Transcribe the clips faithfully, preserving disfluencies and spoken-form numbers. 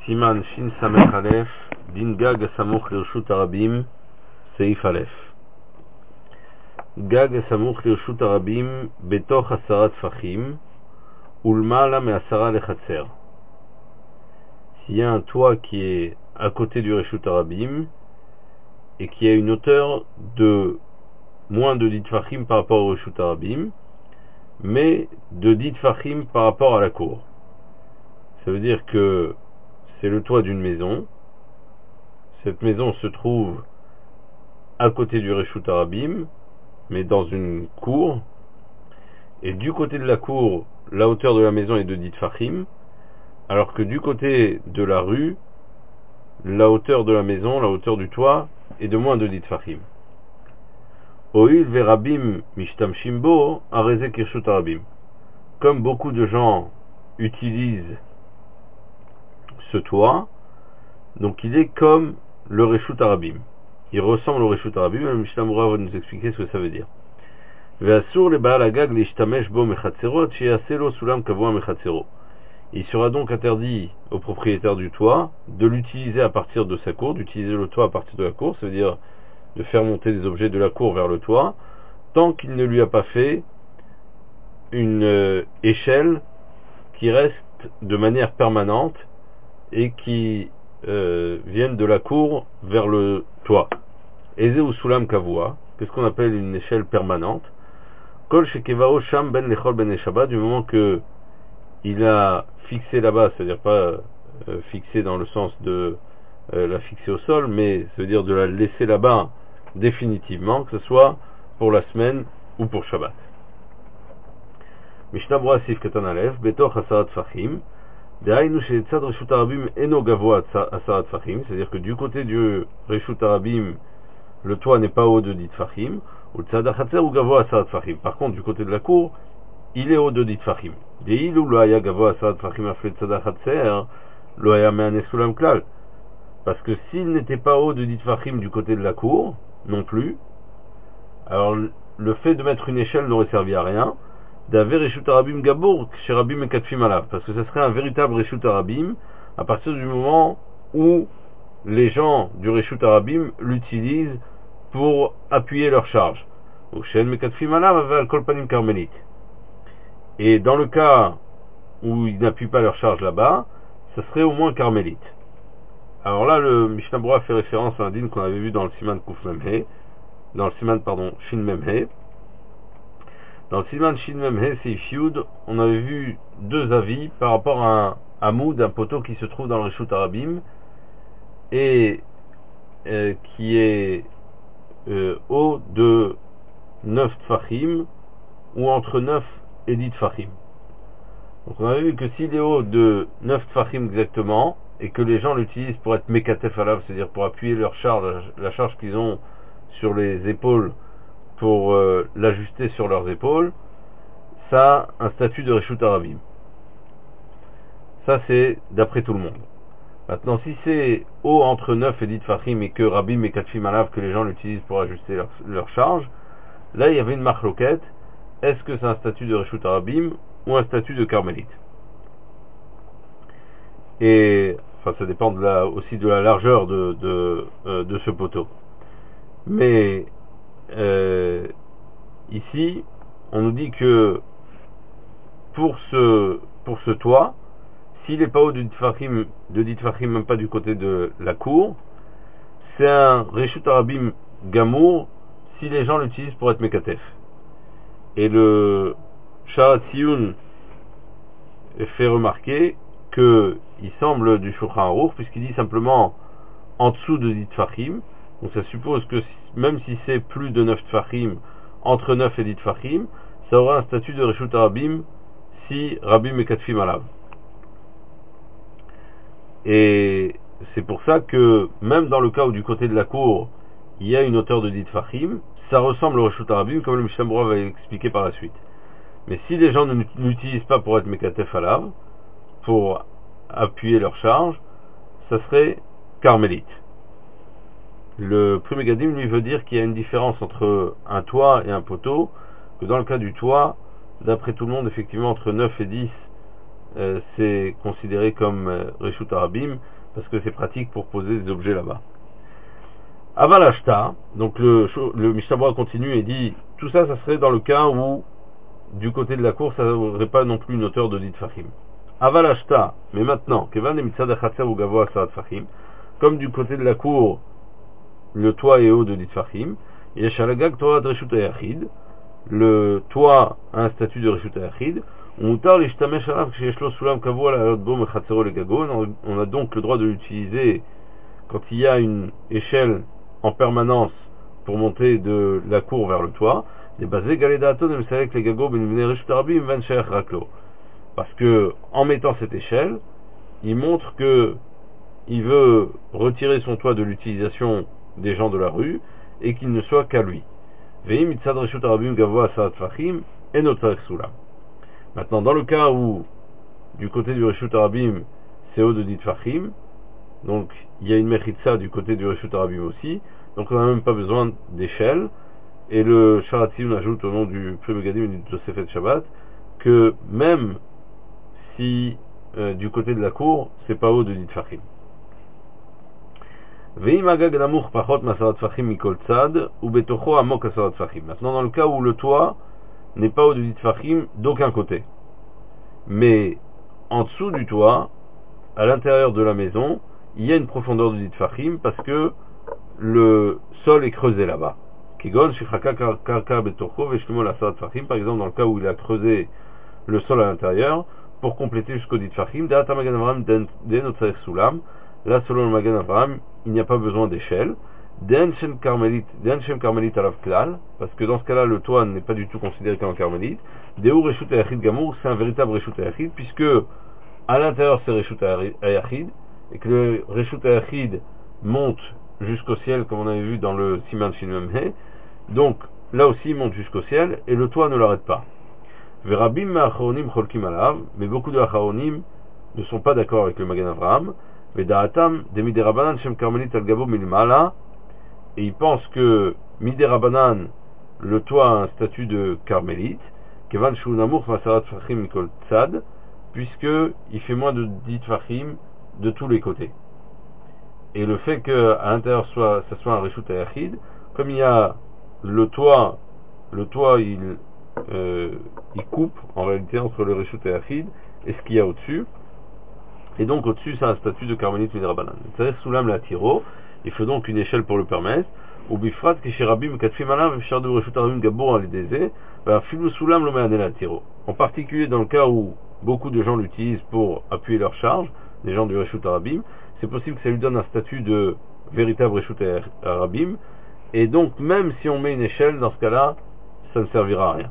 Siman Shin Samech Aleph, Din Gag Samuch Lirshut Arabim, Seif Aleph. Gag Samuch Lirshut Arabim, Betoch Asara Tfachim, Ulmala Me Asara Lechatser. S'il y a un toit qui est à côté du Reshut Arabim et qui a une hauteur de moins de dix Tfachim par rapport au Reshut Arabim, mais de dix Tfachim par rapport à la cour. Ça veut dire que c'est le toit d'une maison. Cette maison se trouve à côté du Reshut Arabim, mais dans une cour. Et du côté de la cour, la hauteur de la maison est de dix Tfachim, alors que du côté de la rue, la hauteur de la maison, la hauteur du toit, est de moins de dix Tfachim. Oil verabim mishtamshim bo arezek Reshut Arabim. Comme beaucoup de gens utilisent ce toit, donc il est comme le Reshut Arabim. Il ressemble au Reshut Arabim, et le Mishnah Berurah va nous expliquer ce que ça veut dire. Ve'asur lebaal hagag leishtamesh bo mechatzerot she'yaseh lo sulam kavua mechatzero. Il sera donc interdit au propriétaire du toit de l'utiliser à partir de sa cour, d'utiliser le toit à partir de la cour, ça veut dire de faire monter des objets de la cour vers le toit, tant qu'il ne lui a pas fait une euh, échelle qui reste de manière permanente et qui euh, viennent de la cour vers le toit. Eze ou Sulam Kavua, qu'est-ce qu'on appelle une échelle permanente? Kol Shekevao Sham Ben Lechol Ben Eshaba, du moment que il a fixé là-bas, c'est-à-dire pas euh, fixé dans le sens de euh, la fixer au sol, mais ça veut dire de la laisser là-bas définitivement, que ce soit pour la semaine ou pour Shabbat. Mishnah Berurah Sif Katan Aleph, Betoch Asarat Tfachim, c'est-à-dire que du côté du Reshut Arabim, le toit n'est pas haut de dix Tfachim, par contre du côté de la cour, il est haut de dix Tfachim. Parce que s'il n'était pas haut de dix Tfachim du côté de la cour, non plus, alors le fait de mettre une échelle n'aurait servi à rien, d'aver Reshut Arabim Gabour chez Rabim et Katfim Alav, parce que ce serait un véritable Reshut Arabim à partir du moment où les gens du Reshut Arabim l'utilisent pour appuyer leur charge. Et dans le cas où ils n'appuient pas leur charge là-bas, ce serait au moins carmélite. Alors là, le Mishnah Berurah fait référence à un din qu'on avait vu dans le Siman Kuf Memhe, dans le Siman, pardon, Shin Memhe. Dans le Siman Shin Memhe Seif Yud, on avait vu deux avis par rapport à un hamoud, un poteau qui se trouve dans le Reshut Arabim et euh, qui est euh, haut de neuf Tfachim ou entre neuf et dix Tfachim. Donc on avait vu que s'il est haut de neuf Tfachim exactement et que les gens l'utilisent pour être mekatef alav, c'est-à-dire pour appuyer leur charge, la charge qu'ils ont sur les épaules, pour euh, l'ajuster sur leurs épaules, ça a un statut de Reshut Arabim. Ça c'est d'après tout le monde. Maintenant, si c'est haut entre neuf et dix Tfachim et que Rabim et Katfim Alav, que les gens l'utilisent pour ajuster leur, leur charge, là il y avait une marloquette. Est-ce que c'est un statut de Reshut Arabim ou un statut de carmélite? Et enfin ça dépend de la, aussi de la largeur de, de, euh, de ce poteau. Mais euh, ici, on nous dit que pour ce, pour ce toit, s'il n'est pas haut de dix Tfachim, de dix Tfachim, même pas du côté de la cour, c'est un Reshut Arabim Gamour si les gens l'utilisent pour être Mekatef. Et le Sharat Tziyun fait remarquer que il semble du Shulchan Aruch, puisqu'il dit simplement en dessous de dix Tfachim. Donc ça suppose que même si c'est plus de neuf Tfachim, entre neuf et dix Tfachim, ça aura un statut de Reshut Arabim si Rabim et Katfim Alav. Et c'est pour ça que même dans le cas où du côté de la cour il y a une hauteur de dix Tfachim, ça ressemble au Reshut Arabim, comme le Mishnah Berurah va expliquer par la suite. Mais si les gens ne l'utilisent pas pour être mekatef alav, pour appuyer leur charge, ça serait carmélite. Le Pri Megadim lui veut dire qu'il y a une différence entre un toit et un poteau, que dans le cas du toit, d'après tout le monde, effectivement entre neuf et dix, euh, c'est considéré comme euh, Reshut Arabim, parce que c'est pratique pour poser des objets là-bas. Aval Ashta, donc le, le Mishnah Berurah continue et dit, tout ça, ça serait dans le cas où, du côté de la cour, ça n'aurait pas non plus une hauteur de dix Tfachim. Aval Ashta, mais maintenant, Kevan et Mitzad Achatzer ou Gavoa Sarat Tfachim, comme du côté de la cour, le toit est haut de dix Tfachim, Yeshalagag Torah de Reshut Hayachid, le toit a un statut de Reshut Hayachid, on a donc le droit de l'utiliser quand il y a une échelle en permanence pour monter de la cour vers le toit. Parce que en mettant cette échelle, il montre que il veut retirer son toit de l'utilisation des gens de la rue et qu'il ne soit qu'à lui. Maintenant, dans le cas où, du côté du Reshut Arabim, c'est haut de dix Tfachim, donc il y a une mechitza du côté du Reshut Arabim aussi, donc on n'a même pas besoin d'échelle, et le Sharatzim ajoute au nom du Pri Megadim et du Tosefet Shabbat, que même si euh, du côté de la cour, c'est pas haut de dix Tfachim. Maintenant, dans le cas où le toit n'est pas au de dix Tfachim d'aucun côté, mais en dessous du toit, à l'intérieur de la maison, il y a une profondeur de dix Tfachim parce que le sol est creusé là-bas. Par exemple, dans le cas où il a creusé le sol à l'intérieur pour compléter jusqu'au dix Tfachim, là, selon le Magan Avraham, il n'y a pas besoin d'échelle. Parce que dans ce cas-là, le toit n'est pas du tout considéré comme un carmélite. Deu Reshut Hayachid Gamour, c'est un véritable Reshut Hayachid, puisque à l'intérieur c'est Reshut Hayachid, et que le Reshut Hayachid monte jusqu'au ciel, comme on avait vu dans le Siman Shin Mem. Donc là aussi il monte jusqu'au ciel, et le toit ne l'arrête pas. Verabim Ma'acharonim Cholkim Alav, mais beaucoup de Acharonim ne sont pas d'accord avec le Magan Avraham. Veda'atam de Miderabanan Shem Karmelit Al Gabo Milmala, et ils pensent que Miderabanan, le toit a un statut de carmélite, Kevan Shu Namour Masarat Tfachim Mikol Tzad, puisque il fait moins de dix Tfachim de tous les côtés. Et le fait qu'à l'intérieur soit, ça soit un Reshut Hayachid, comme il y a le toit, le toit il, euh, il coupe en réalité entre le Reshut Hayachid et ce qu'il y a au-dessus. Et donc au-dessus, c'est un statut de carmélite midrabanan. C'est-à-dire soulam la tiro, il faut donc une échelle pour le permettre. Ou bifrat kisherabim katfim alav v'shar de reshut arabim gabor alideze, va filu soulam lo me'anel la tiro. En particulier dans le cas où beaucoup de gens l'utilisent pour appuyer leur charge, les gens du reshut arabim, c'est possible que ça lui donne un statut de véritable reshut arabim. Et donc même si on met une échelle, dans ce cas-là, ça ne servira à rien.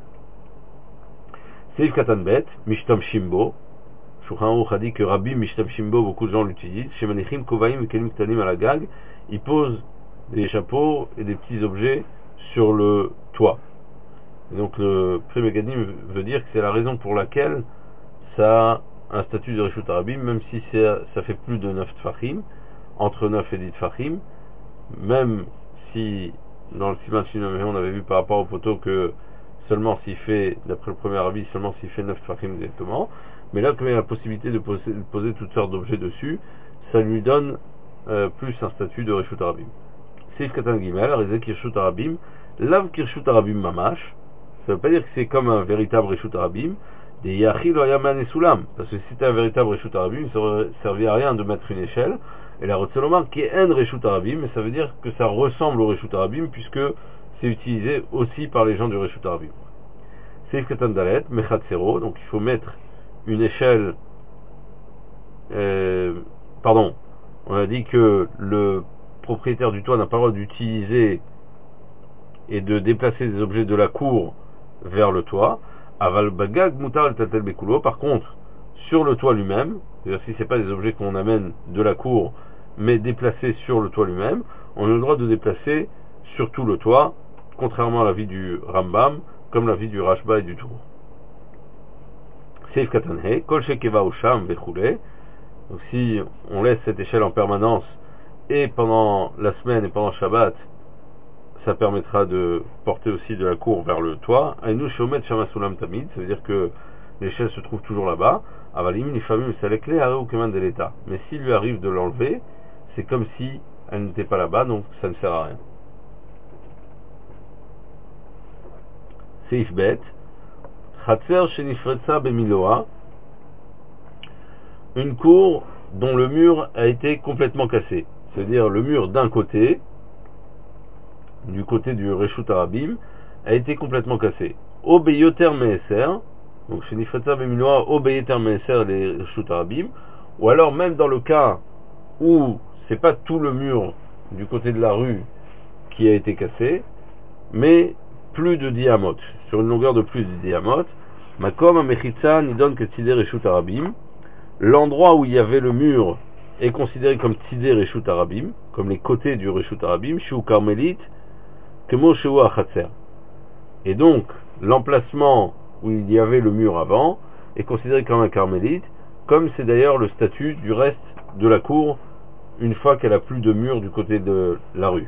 Seif katanbet, mishtam shimbo. Shulchan Aruch a dit que Rabbi Mishtabshimbo, beaucoup de gens l'utilisent. Chez Manichim, Kovaim, Kelim Ktanim à la gag, ils posent des chapeaux et des petits objets sur le toit. Et donc le Pri Megadim veut dire que c'est la raison pour laquelle ça a un statut de Reshut Arabim, même si ça fait plus de neuf Tfachim, entre neuf et dix Tfachim, même si dans le Siman Shin Mem on avait vu par rapport au poteau que seulement s'il fait, d'après le premier avis, seulement s'il fait neuf Tfachim directement. Mais là, comme il y a la possibilité de poser, de poser toutes sortes d'objets dessus, ça lui donne euh, plus un statut de Reshut Arabim. Seif Katan Gimel, Rezek Kirshut Arabim, Lav Kirshut Arabim Mamash, ça veut pas dire que c'est comme un véritable Reshut Arabim, des Yachil Yaman et Soulam, parce que si c'était un véritable Reshut Arabim, ça ne servait à rien de mettre une échelle, et la Rotzelomar qui est un Reshut Arabim, mais ça veut dire que ça ressemble au Reshut Arabim, puisque c'est utilisé aussi par les gens du Reshut Arabim. Seif Katan Dalet, Mechatzero, donc il faut mettre une échelle, euh, pardon, on a dit que le propriétaire du toit n'a pas le droit d'utiliser et de déplacer des objets de la cour vers le toit. Aval bagag mutar tatel bekulo. Par contre, sur le toit lui-même, c'est-à-dire si c'est pas des objets qu'on amène de la cour, mais déplacés sur le toit lui-même, on a le droit de déplacer sur tout le toit, contrairement à l'avis du Rambam, comme l'avis du Rashba et du Tour. Seif Katanhe, Kol Shekeva Usham Vechule. Donc si on laisse cette échelle en permanence et pendant la semaine et pendant Shabbat, ça permettra de porter aussi de la cour vers le toit. Ainu Shomet Shama Sulam Tamid, ça veut dire que l'échelle se trouve toujours là-bas. Avalim ni famille c'est les clés ou de l'État. Mais s'il lui arrive de l'enlever, c'est comme si elle n'était pas là-bas, donc ça ne sert à rien. Seif bet, Chatzer shenifretza bemiloa, une cour dont le mur a été complètement cassé. C'est-à-dire le mur d'un côté, du côté du Reshut Arabim, a été complètement cassé. Obeyoter meeser, donc shenifretza bemiloa, obeyoter meeser les Reshut Arabim, ou alors même dans le cas où c'est pas tout le mur du côté de la rue qui a été cassé, mais plus de diamot, sur une longueur de plus de diamot, makom amechitza nidon que tzidé reshut arabim, l'endroit où il y avait le mur est considéré comme tzidé reshut arabim, comme les côtés du reshut arabim, shu karmelite, kemo shu achatzer. Et donc, l'emplacement où il y avait le mur avant est considéré comme un carmélite, comme c'est d'ailleurs le statut du reste de la cour une fois qu'elle a plus de mur du côté de la rue.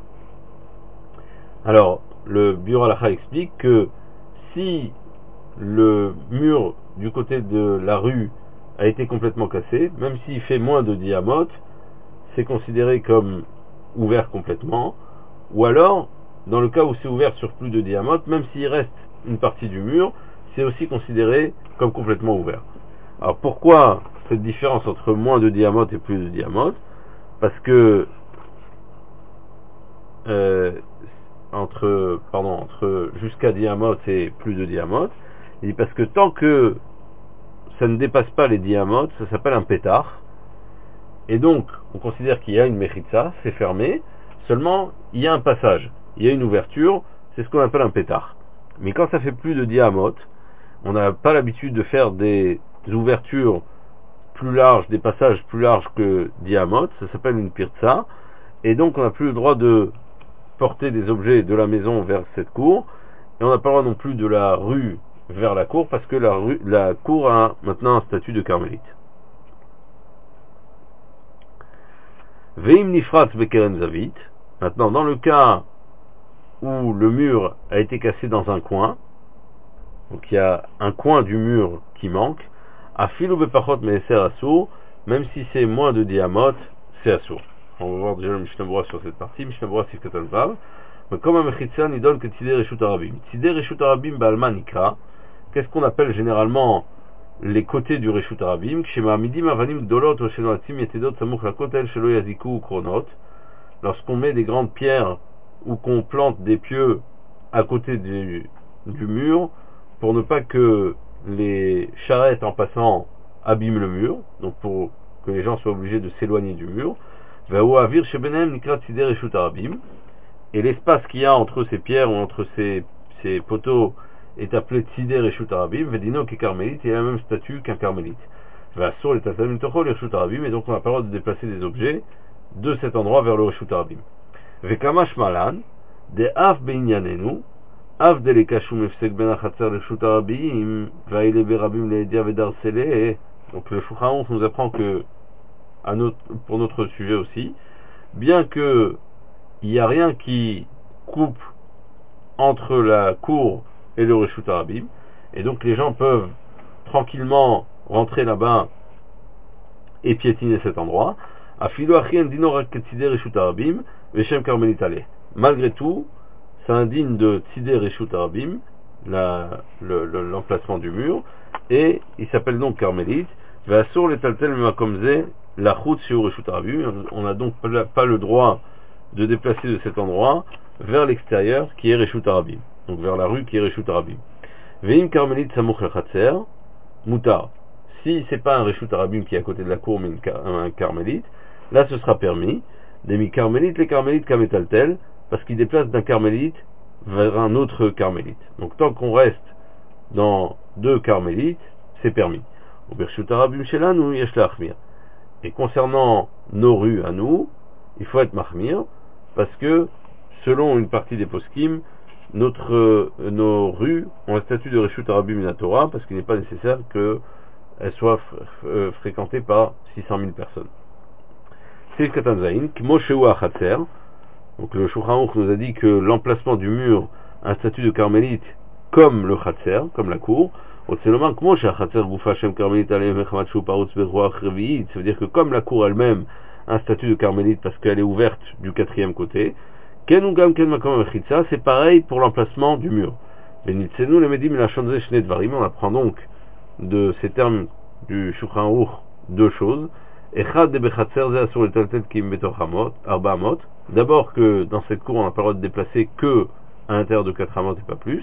Alors, le Biur Halacha explique que si le mur du côté de la rue a été complètement cassé, même s'il fait moins de diamot, c'est considéré comme ouvert complètement, ou alors, dans le cas où c'est ouvert sur plus de diamot, même s'il reste une partie du mur, c'est aussi considéré comme complètement ouvert. Alors pourquoi cette différence entre moins de diamot et plus de diamot? Parce que euh, entre pardon entre jusqu'à diamot et plus de diamot, et parce que tant que ça ne dépasse pas les diamot, ça s'appelle un pétard, et donc on considère qu'il y a une mechitza, c'est fermé, seulement il y a un passage, il y a une ouverture, c'est ce qu'on appelle un pétard. Mais quand ça fait plus de diamot, on n'a pas l'habitude de faire des ouvertures plus larges, des passages plus larges que diamot, ça s'appelle une pirtza, et donc on n'a plus le droit de porter des objets de la maison vers cette cour, et on n'a pas le droit non plus de la rue vers la cour, parce que la, rue, la cour a maintenant un statut de carmélite. Veim nifratz bekeren zavit, maintenant dans le cas où le mur a été cassé dans un coin, donc il y a un coin du mur qui manque, afilu bepachot meeser asur, même si c'est moins de diamot, c'est asur. On va voir déjà le Mishnah Berurah sur cette partie. Mishnah Berurah Sif Katan Vav. Mais comme un mechitza nidon que tzidé reshut arabim. Tzidé reshut arabim ba'alma nikra. Qu'est-ce qu'on appelle généralement les côtés du reshut arabim? Kshema amidim avanim gdolot o shelo atzim yetedot samuch lakotel shelo yaziku ou kronot. Lorsqu'on met des grandes pierres ou qu'on plante des pieux à côté du, du mur pour ne pas que les charrettes en passant abîment le mur, donc pour que les gens soient obligés de s'éloigner du mur. Et l'espace qu'il y a entre ces pierres ou entre ces, ces poteaux est appelé Tzidé Reshut Arabim. Vedino qui est carmélite, il a le même statut qu'un carmélite. Et donc on n'a pas le droit de déplacer des objets de cet endroit vers le Reshut Arabim. Vekamash malan, de af beinyanenu, af de lekashum efsek ben achatzer Reshut Arabim, vaile berabim leedia vedarsele. Donc le Shulchan Aruch nous apprend que à notre, pour notre sujet aussi, bien que il n'y a rien qui coupe entre la cour et le Reshut Arabim, et donc les gens peuvent tranquillement rentrer là-bas et piétiner cet endroit. Malgré tout, ça indigne de Tzidé Reshut Arabim, la, le, le, l'emplacement du mur, et il s'appelle donc carmélite. On n'a donc pas le droit de déplacer de cet endroit vers l'extérieur qui est Reshut Arabim, donc vers la rue qui est Reshut Arabim. Veim carmélite samuch lechatzer mutar. Si c'est pas un Reshut Arabim qui est à côté de la cour mais un carmélite, là ce sera permis. Demi carmélite les carmélites kametaltel, parce qu'il déplace d'un carmélite vers un autre carmélite. Donc tant qu'on reste dans deux carmélites, c'est permis. Et concernant nos rues à nous, il faut être mahmir, parce que selon une partie des poskim, notre, euh, nos rues ont un statut de Reshut Arabim Minatora, parce qu'il n'est pas nécessaire qu'elles soient fr- euh, fréquentées par six cent mille personnes. C'est Katanzaïn, Kmosheou Achatzer. Donc le Shulchan Aruch nous a dit que l'emplacement du mur a un statut de carmélite comme le Khatser, comme la cour. Ça veut dire que comme la cour elle-même a un statut de carmélite parce qu'elle est ouverte du quatrième côté, c'est pareil pour l'emplacement du mur. On apprend donc de ces termes du Shulchan Aruch deux choses. D'abord que dans cette cour on n'a pas le droit de déplacer que à l'intérieur de quatre amot et pas plus.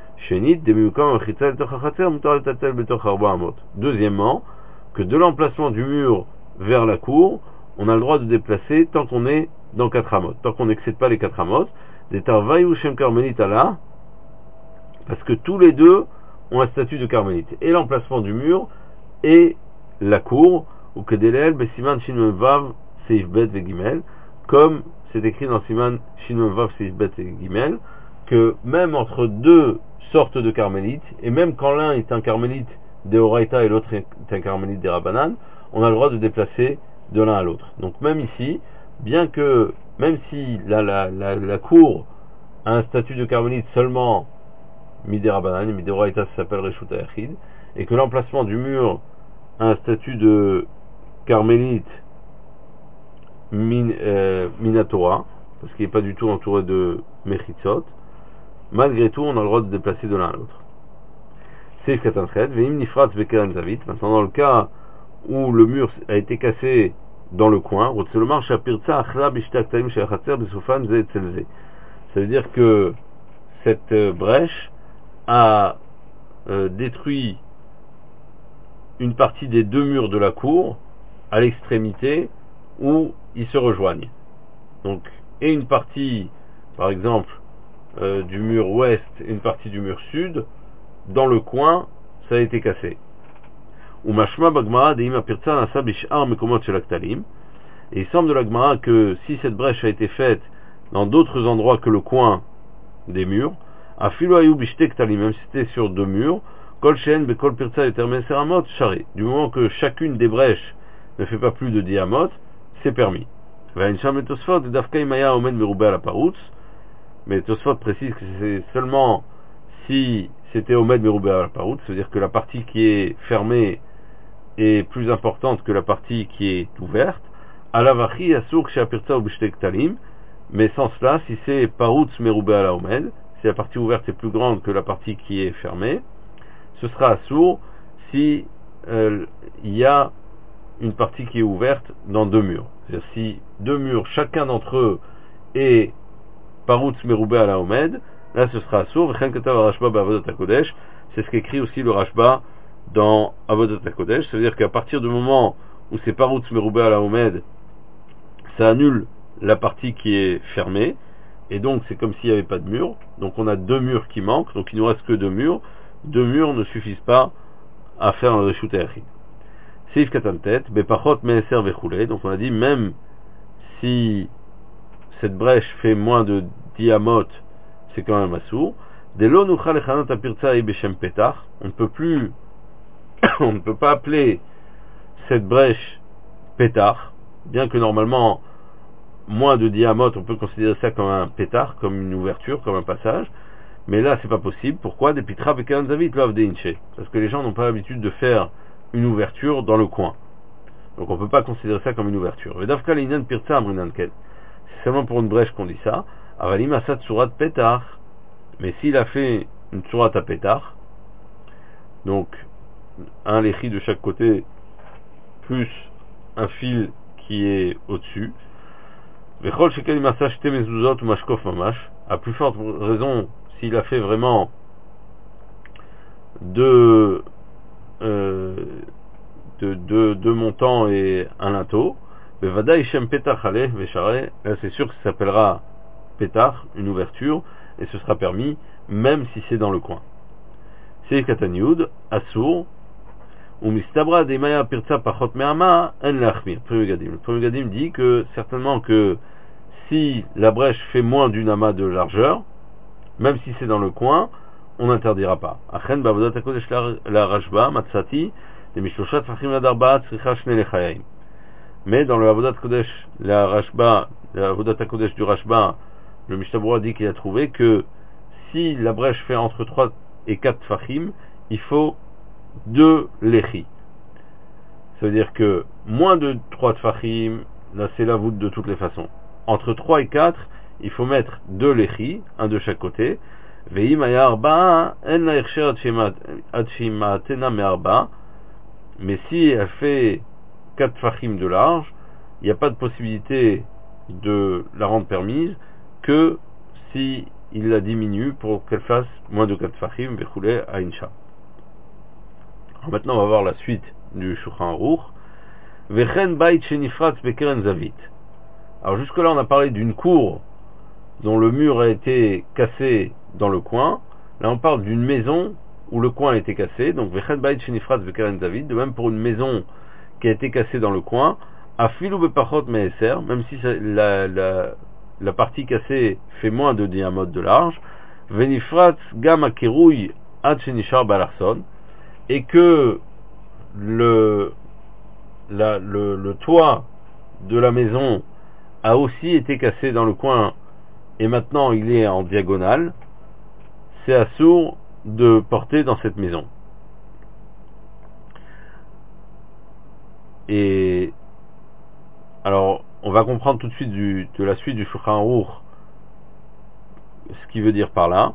Deuxièmement, que de l'emplacement du mur vers la cour, on a le droit de déplacer tant qu'on est dans quatre amot, tant qu'on n'excède pas les quatre amot. Des tarvaï ou shem carmélite là, parce que tous les deux ont un statut de carmélite, et l'emplacement du mur et la cour, ou que delel besiman shinun vav seif bet vegimel, comme c'est écrit dans siman shinun vav seif bet vegimel, que même entre deux sortes de carmélites, et même quand l'un est un carmélite des Horaïta et l'autre est un carmélite des Rabbanan, on a le droit de déplacer de l'un à l'autre. Donc même ici, bien que, même si la, la, la, la cour a un statut de carmélite seulement Midé Rabbanan, Midé Horaïta ça s'appelle Reshut Hayachid, et que l'emplacement du mur a un statut de carmélite min, euh, Minatora, parce qu'il n'est pas du tout entouré de Mechitzot, malgré tout, on a le droit de déplacer de l'un à l'autre. C'est maintenant dans le cas où le mur a été cassé dans le coin, ça veut dire que cette brèche a euh, détruit une partie des deux murs de la cour à l'extrémité où ils se rejoignent. Donc, et une partie, par exemple, Euh, du mur ouest et une partie du mur sud, dans le coin, ça a été cassé. Et il semble de la Gemara que si cette brèche a été faite dans d'autres endroits que le coin des murs, même si c'était sur deux murs, du moment que chacune des brèches ne fait pas plus de dix amot, c'est permis. Mais Tosfot précise que c'est seulement si c'était Omed Meroubé à la Parout, c'est-à-dire que la partie qui est fermée est plus importante que la partie qui est ouverte. Alavachi Asur Ksheapirtsa ou Bishtek Talim, mais sans cela, si c'est Parout Meroubé à la Omed, si la partie ouverte est plus grande que la partie qui est fermée, ce sera Asur si euh, il y a une partie qui est ouverte dans deux murs. C'est-à-dire si deux murs, chacun d'entre eux est Paroutz Meroubé à la Omed, là ce sera sourd. C'est ce qu'écrit aussi le Rashba dans Avodat HaKodesh. Ça veut dire qu'à partir du moment où c'est Paroutz Meroubé à la Omed, ça annule la partie qui est fermée, et donc c'est comme s'il n'y avait pas de mur. Donc on a deux murs qui manquent, donc il ne nous reste que deux murs. Deux murs ne suffisent pas à faire un Reshut Hayachid. Seif Katantet, Bepachot Meeser Vechoulé. Donc on a dit même si cette brèche fait moins de dix amot, c'est quand même assour. On ne peut plus, on ne peut pas appeler cette brèche pétard, bien que normalement moins de dix amot, on peut considérer ça comme un pétard, comme une ouverture, comme un passage. Mais là, c'est pas possible. Pourquoi? Parce que les gens n'ont pas l'habitude de faire une ouverture dans le coin. Donc on ne peut pas considérer ça comme une ouverture. C'est seulement pour une brèche qu'on dit ça. Avalim asat surat pétard. Mais s'il a fait une surat à pétard, donc un léchi de chaque côté, plus un fil qui est au-dessus, à plus forte raison, s'il a fait vraiment deux, euh, deux, deux, deux montants et un linteau, là c'est sûr que ça s'appellera pétard, une ouverture, et ce sera permis même si c'est dans le coin. C'est Kataniud, Assour, ou Mistabra Deimaya Pirza Pachot Me'ama, En Lachmir. Le premier Gadim dit que certainement que si la brèche fait moins d'une ama de largeur, même si c'est dans le coin, on n'interdira pas. Achen Bavodat HaKodesh la Rashba, Matsati, de Mishloshat Fachim Ladarba, Tzricha Shne Lechayim. Mais dans le Avodat Kodesh, la Rashba, la Avodat Kodesh du Rashba, le Mishnah Berurah dit qu'il a trouvé que si la brèche fait entre trois et quatre tfachim, il faut deux lechi. Ça veut dire que moins de trois tfachim, là c'est la voûte de toutes les façons. Entre trois et quatre, il faut mettre deux lechi, un de chaque côté. Ve'im haya arba'a, en la irsher ad sheimatena me'arba'a. Mais si elle fait quatre tfachim de large, il n'y a pas de possibilité de la rendre permise que si il la diminue pour qu'elle fasse moins de quatre tfachim, vechoulé aïncha. Alors maintenant, on va voir la suite du Shulchan Aruch. Vechen bait shenifratz bekeren zavit. Alors jusque-là, on a parlé d'une cour dont le mur a été cassé dans le coin. Là, on parle d'une maison où le coin a été cassé. Donc, vechen bait shenifratz bekeren zavit. De même pour une maison qui a été cassée dans le coin. Afilu bepachot me'eser, même si la, la, la partie cassée fait moins de diamètre de large. Venifratz gam akerouy ad shenishar balarson. Et que le, la, le, le toit de la maison a aussi été cassé dans le coin et maintenant il est en diagonale, c'est assourd de porter dans cette maison. Et alors, on va comprendre tout de suite du, de la suite du Shulchan Aruch ce qu'il veut dire par là.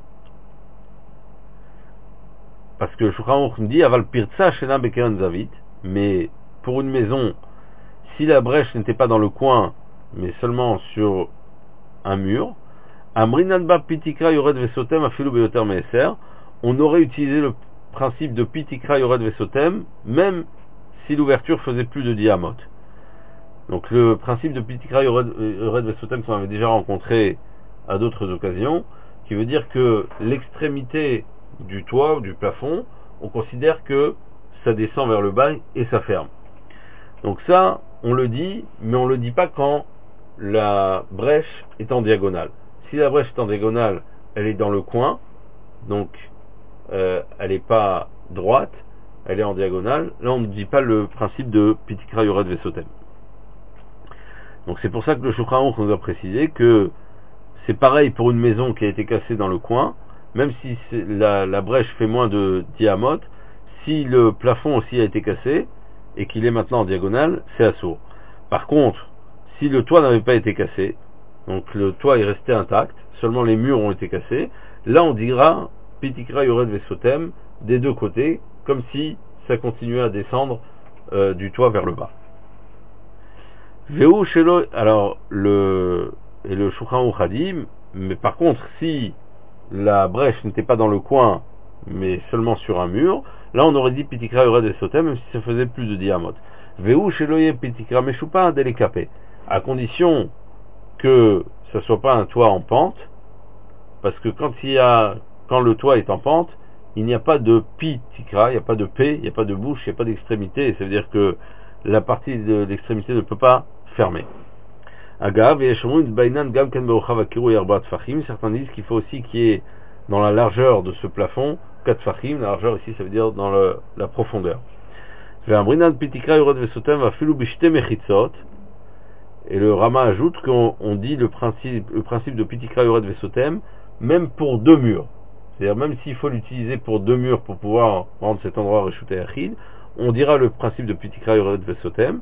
Parce que le Shulchan Aruch nous dit Aval pirtsa shena bekeren zavit, mais pour une maison, si la brèche n'était pas dans le coin, mais seulement sur un mur, amrinanba pitikra yored vesotem afilu beyoter meeser, on aurait utilisé le principe de pitikra yored vesotem, même si l'ouverture faisait plus de diamètre. Donc le principe de pitikra yored vesotem qu'on avait déjà rencontré à d'autres occasions, qui veut dire que l'extrémité du toit ou du plafond, on considère que ça descend vers le bas et ça ferme. Donc ça, on le dit, mais on le dit pas quand la brèche est en diagonale. Si la brèche est en diagonale, elle est dans le coin, donc euh, elle n'est pas droite, elle est en diagonale. Là, on ne dit pas le principe de pitikra yored vesotem. Donc c'est pour ça que le Shulchan Aruch nous a précisé que c'est pareil pour une maison qui a été cassée dans le coin. Même si la, la brèche fait moins de diamètre, si le plafond aussi a été cassé et qu'il est maintenant en diagonale, c'est assourd. Par contre, si le toit n'avait pas été cassé, donc le toit est resté intact, seulement les murs ont été cassés, là on dira pitikra yored vesotem des deux côtés, comme si ça continuait à descendre euh, du toit vers le bas. Veu shelo, alors le et le Shulchan Aruch a dit, mais par contre si la brèche n'était pas dans le coin, mais seulement sur un mur, là on aurait dit pitikra yored vesotem, même si ça faisait plus de diamètre. Veu sheloye pitikra meshupa delikapé, à condition que ça soit pas un toit en pente, parce que quand il y a, quand le toit est en pente, il n'y a pas de pitikra, il n'y a pas de P, il n'y a pas de bouche, il n'y a pas d'extrémité, ça veut dire que la partie de l'extrémité ne peut pas fermer. Agav et bainan gam ken beochav akiru yarba tfachim. Certains disent qu'il faut aussi qu'il y ait dans la largeur de ce plafond quatre tfachim. La largeur ici, ça veut dire dans le, la profondeur. Ve'amrinan pitikra yored vesotem vafilu bishte mechitzot. Et le Rama ajoute qu'on on dit le principe, le principe de pitikra yored vesotem même pour deux murs. C'est-à-dire même s'il faut l'utiliser pour deux murs pour pouvoir rendre cet endroit reshuté achid, on dira le principe de pitikra yored vesotem.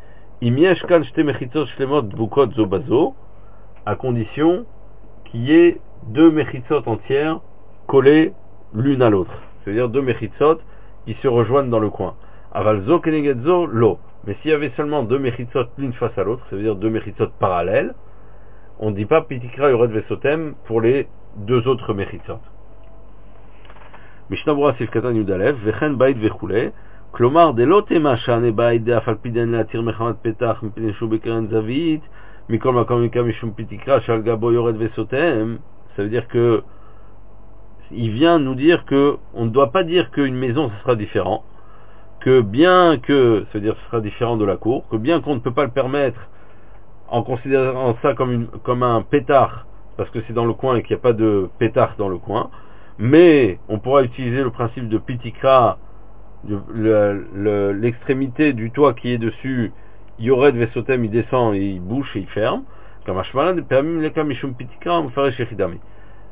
À condition qu'il y ait deux mechitzot entières collées l'une à l'autre. C'est-à-dire deux mechitzot qui se rejoignent dans le coin. Avalzo kenegetzo lo. Mais s'il y avait seulement deux mechitzot l'une face à l'autre, ça veut dire deux mechitzot parallèles, on ne dit pas pitikra yored vesotem pour les deux autres mechitzot. Mishnah Berurah Sif Katan Yudalev vechen bait vechule. כלומר, דלא תמה שענה בית דאף על פי דין להתיר מחמת פתח מפני שהוא בקרן זווית מכל מקום מכאן משום פיתיקרה שעל גבו יורד וסותם. Ça veut dire que il vient nous dire que on ne doit pas dire qu'une maison ce sera différent, que bien que, ça veut dire ce sera différent de la cour, que bien qu'on ne peut pas le permettre en considérant ça comme, une, comme un pétard parce que c'est dans le coin et qu'il n'y a pas de pétard dans le coin, mais on pourra utiliser le principe de pitikra, Le, le, l'extrémité du toit qui est dessus, yored vesotem, il descend et il bouche et il ferme.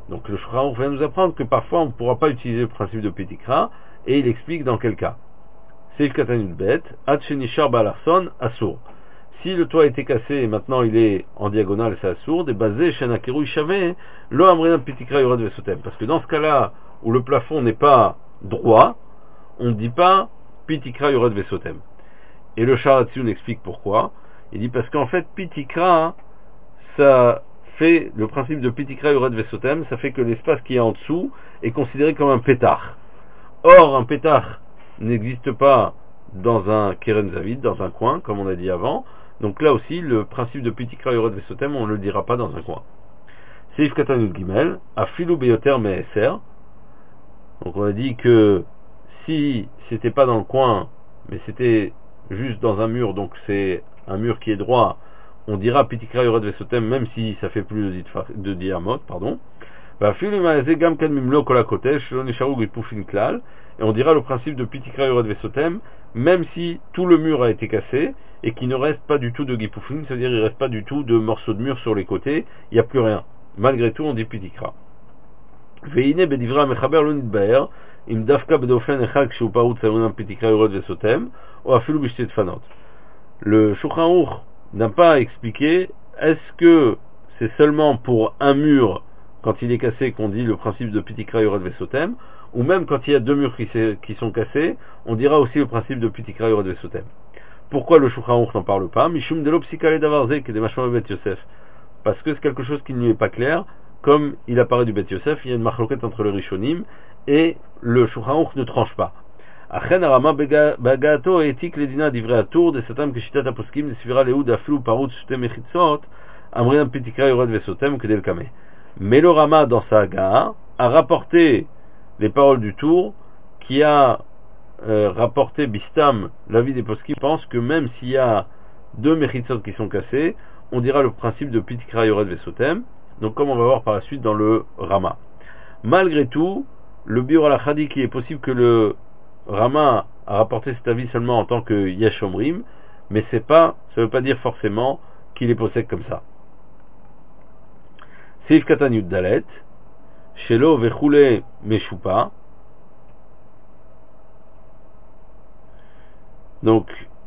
Donc le Shulchan Aruch vient nous apprendre que parfois on ne pourra pas utiliser le principe de Pitikra, et il explique dans quel cas. Seif Katanut Bet, Ad Shenishar Balarson, Assour. Si le toit a été cassé et maintenant il est en diagonale, c'est Assour, des basés, Shenakeru Ishavé, Lo Amrina Pitikra Yored Vesotem. Parce que dans ce cas-là, où le plafond n'est pas droit, on ne dit pas Pitikra Yored Vesotem. Et le Sharatziun explique pourquoi. Il dit parce qu'en fait, Pitikra, ça fait le principe de Pitikra Yored Vesotem, ça fait que l'espace qui est en dessous est considéré comme un pétard. Or, un pétard n'existe pas dans un Keren Zavid, dans un coin, comme on a dit avant. Donc là aussi, le principe de Pitikra Yored Vesotem, on ne le dira pas dans un coin. Seif Katanut Gimel, Afilu Beyoter Me'eser. Donc on a dit que si c'était pas dans le coin, mais c'était juste dans un mur, donc c'est un mur qui est droit, on dira Pitikra Yored Vesotem, même si ça fait plus de diamètre, pardon. Et on dira le principe de Pitikra Yored Vesotem, même si tout le mur a été cassé et qu'il ne reste pas du tout de Gipoufin, c'est-à-dire il ne reste pas du tout de morceaux de mur sur les côtés, il n'y a plus rien. Malgré tout, on dit Pitikra. Veine bedivra mechaber lo nitbaer im dafka bedofen echad kshu parut samunam Pitikra Yored Vesotem ou afilu bishtet fanot. Le Shulchan Aruch n'a pas expliqué est-ce que c'est seulement pour un mur quand il est cassé qu'on dit le principe de Pitikra Yored Vesotem, ou même quand il y a deux murs qui, qui sont cassés, on dira aussi le principe de Pitikra Yored Vesotem. Pourquoi le Shulchan Aruch n'en parle pas? Mishum de l'opsikale d'avarze qui est des machmah Bet Yosef. Parce que c'est quelque chose qui ne lui est pas clair, comme il apparaît du Bet Yosef, il y a une marloquette entre le Rishonim, et le Shulchan Aruch ne tranche pas. Achen arama bagato etik ledina divrei atour de satam keshitat aposkim de sivira leud aflu parut shte mechitzot amrinam Pitikra Yored Vesotem kedel kame. Mais le Rama dans sa Hagaa a rapporté les paroles du Tour, qui a euh, rapporté Bistam, l'avis des poskim, pense que même s'il y a deux mechitzot qui sont cassés, on dira le principe de Pitikra Yored Vesotem, donc comme on va voir par la suite dans le Rama. Malgré tout, le Biur al dit qu'il est possible que le Rama a rapporté cet avis seulement en tant que Yesh Omrim, mais c'est pas, ça veut pas dire forcément qu'il est possède comme ça. Seif Katanut Dalet, Shelo Vechule Meshupa. Donc,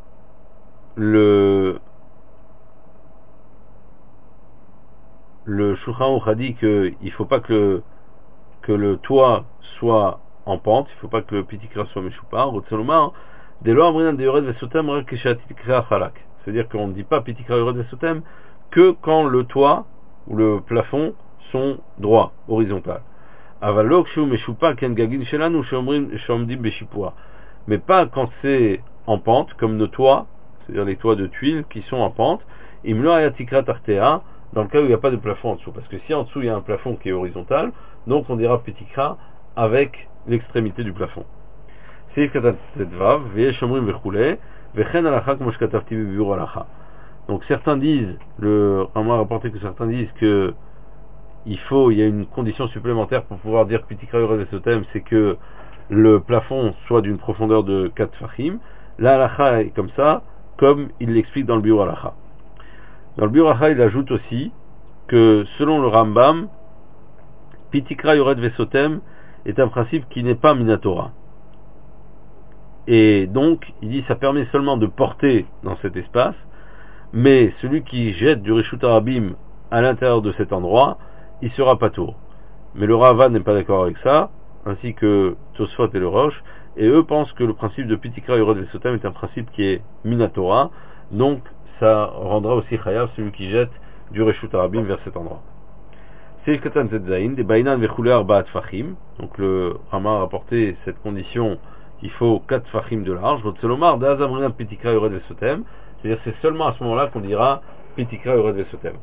le le Shulchan Aruch a dit qu'il ne faut pas que le, que le toit soit en pente, il ne faut pas que le Pitikra soit Meshupa. C'est-à-dire qu'on ne dit pas Pitikra Yored Vesotem que quand le toit ou le plafond sont droits, horizontaux. Mais pas quand c'est en pente, comme nos toits, c'est-à-dire les toits de tuiles qui sont en pente, dans le cas où il n'y a pas de plafond en dessous. Parce que si en dessous il y a un plafond qui est horizontal, donc on dira Pitikra avec l'extrémité du plafond. Donc certains disent, le Rama a rapporté que certains disent que il faut, il y a une condition supplémentaire pour pouvoir dire Pitikra Yored Vesotem, c'est que le plafond soit d'une profondeur de quatre fachim. La halacha est comme ça, comme il l'explique dans le Biur halacha. Dans le Biur halacha, il ajoute aussi que selon le Rambam, Pitikra Yored Vesotem est un principe qui n'est pas Minatora. Et donc, il dit ça permet seulement de porter dans cet espace, mais celui qui jette du Reshut Harabim à l'intérieur de cet endroit, il sera pas tour. Mais le Rava n'est pas d'accord avec ça, ainsi que Tosfot et le Roche, et eux pensent que le principe de Pitikra Yored Vesotem est un principe qui est Minatora, donc ça rendra aussi Chayav celui qui jette du Reshut Harabim vers cet endroit. Seif Katan Zetzain, des Bainan Vechule Arbaat Fachim, donc le Rama a rapporté cette condition, il faut quatre Fachim de large, Rotzelomar, Dazamrina Pitikra Yored Vesotem, c'est-à-dire c'est seulement à ce moment-là qu'on dira Pitikra Yored Vesotem.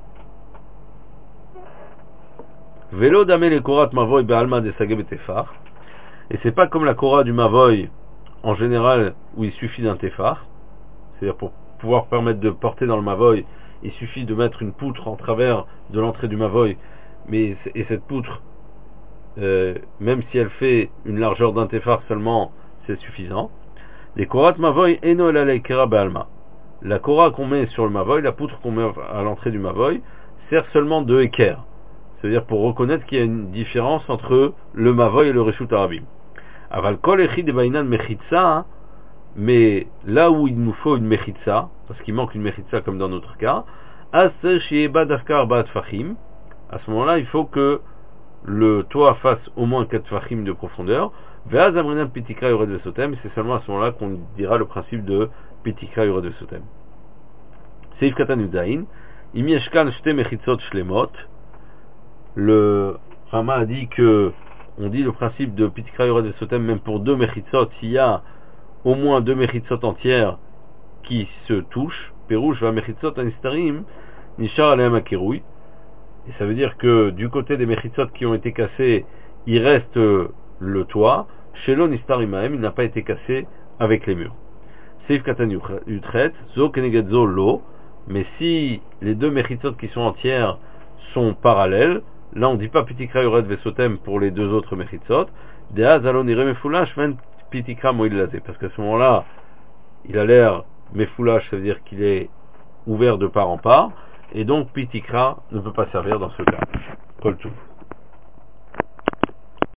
Velo dame le korat mavoy be'alma de sage betefar, et c'est pas comme la kora du mavoy en général où il suffit d'un tefar, c'est-à-dire pour pouvoir permettre de porter dans le mavoy, il suffit de mettre une poutre en travers de l'entrée du mavoy, mais et cette poutre, euh, même si elle fait une largeur d'un tefar seulement, c'est suffisant. Les korat mavoy eno la kera be'alma. La kora qu'on met sur le mavoy, la poutre qu'on met à l'entrée du mavoy, sert seulement de équerre. c'est-à-dire pour reconnaître qu'il y a une différence entre le mavoy et le reshut arabim. Aval kol echid de bainan mechitza, mais là où il nous faut une mechitza, parce qu'il manque une mechitza comme dans notre cas, à ce moment-là, il faut que le toit fasse au moins quatre fachim de profondeur. C'est seulement à ce moment-là qu'on dira le principe de pitikra yured vesotem. Seif katan yudain, im yeshkan shte mechitzot shlemot. Le Rama a dit que on dit le principe de pitikra yured vesotem même pour deux mechitzot, s'il y a au moins deux mechitzot entières qui se touchent. Perouche va mechitzot anistarim nishar aleem akerouy. Et ça veut dire que du côté des mechitzot qui ont été cassés, il reste le toit. Chez l'onistar imaem, il n'a pas été cassé avec les murs. Seif katan yutret, zo keneged zo lo. Mais si les deux mechitzot qui sont entières sont parallèles, là on ne dit pas pitikra yured vesotem pour les deux autres mechitzot. Deaz alon ire mefulash ven pitikra moïl lazé. Parce qu'à ce moment-là, il a l'air mefulash, ça veut dire qu'il est ouvert de part en part. Et donc pitikra ne peut pas servir dans ce cas. Kol tout.